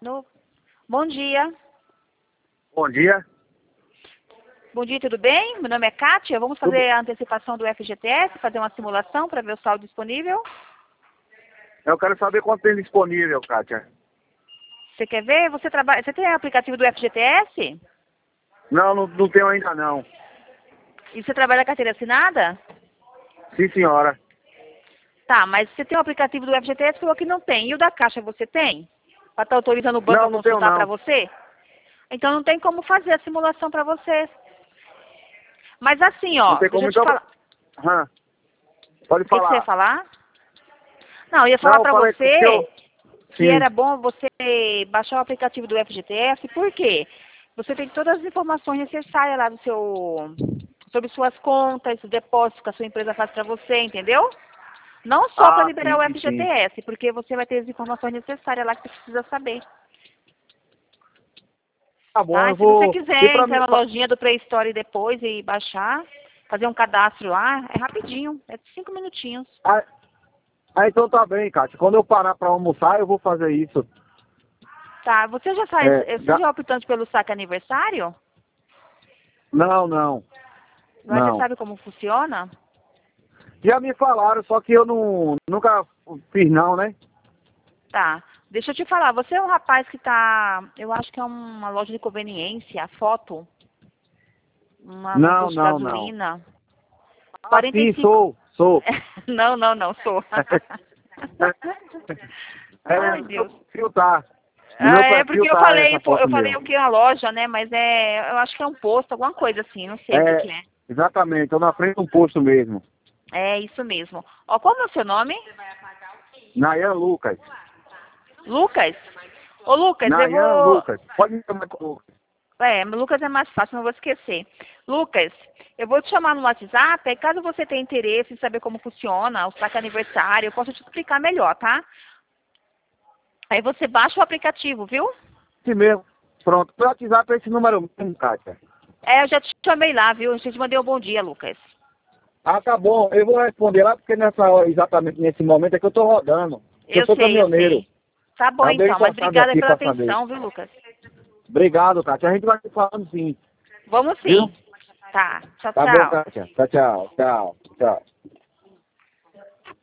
No... Bom dia. Bom dia. Bom dia, tudo bem? Meu nome é Kátia. Vamos fazer a antecipação do FGTS, fazer uma simulação para ver o saldo disponível. Eu quero saber quanto tem disponível, Kátia. Você quer ver? Você tem aplicativo do FGTS? Não tenho ainda não. E você trabalha na carteira assinada? Sim, senhora. Tá, mas você tem o aplicativo do FGTS, falou que não tem. E o da Caixa você tem? Para estar autorizando o banco a Não tenho consultar não. para você? Então não tem como fazer a simulação para você. Mas assim, ó, Não tem deixa como eu te então. falar. Pode O que você ia falar. falar? Não, eu ia Não, falar eu para falei que você que Sim. era bom você baixar o aplicativo do FGTS, por quê? Você tem todas as informações necessárias lá sobre suas contas, os depósitos que a sua empresa faz para você, entendeu? Não só para liberar o Sim. FGTS, porque você vai ter as informações necessárias lá que você precisa saber. Tá bom, Tá? eu E se você vou. E quiser pra entrar mim. na lojinha do Play Store depois e baixar, fazer um cadastro lá, é rapidinho, é 5 minutinhos. Então tá bem, Kátia. Quando eu parar pra almoçar, eu vou fazer isso. Tá, você Já... já é optante pelo saque aniversário? Não. Mas você sabe como funciona? Já me falaram, só que eu nunca fiz não, né? Tá. Deixa eu te falar, você é um rapaz que tá, eu acho que é uma loja de conveniência, a foto, um posto de Não. gasolina. Sim, 45. sou. Não, sou. Ai, No meu Deus. perfil tá. No meu É perfil porque tá essa eu foto falei mesmo. o que é uma loja, né? Mas eu acho que é um posto, alguma coisa assim, não sei o que É, que é. exatamente, tô na frente de um posto mesmo. É isso mesmo. Ó, qual é o seu nome? Nayan Lucas. Lucas? Ô, Lucas, eu Nayan vou... Lucas. Pode me chamar com Lucas. Lucas é mais fácil, não vou esquecer. Lucas, eu vou te chamar no WhatsApp, aí caso você tenha interesse em saber como funciona o saque aniversário, eu posso te explicar melhor, tá? Aí você baixa o aplicativo, viu? Sim mesmo. Pronto. Pro WhatsApp é esse número mesmo, Kátia. Eu já te chamei lá, viu? Eu já te mandei um bom dia, Lucas. Tá bom. Eu vou responder lá porque nessa hora, exatamente nesse momento, é que eu tô rodando. Eu Eu sou caminhoneiro. sei. Tá bom Eu dei então, mas encostado obrigada aqui pela pra saber. atenção, viu, Lucas? Obrigado, Kátia. A gente vai se falando sim. Vamos Viu? sim. Tá. Tchau, Tá bom, tchau. Kátia. Tchau.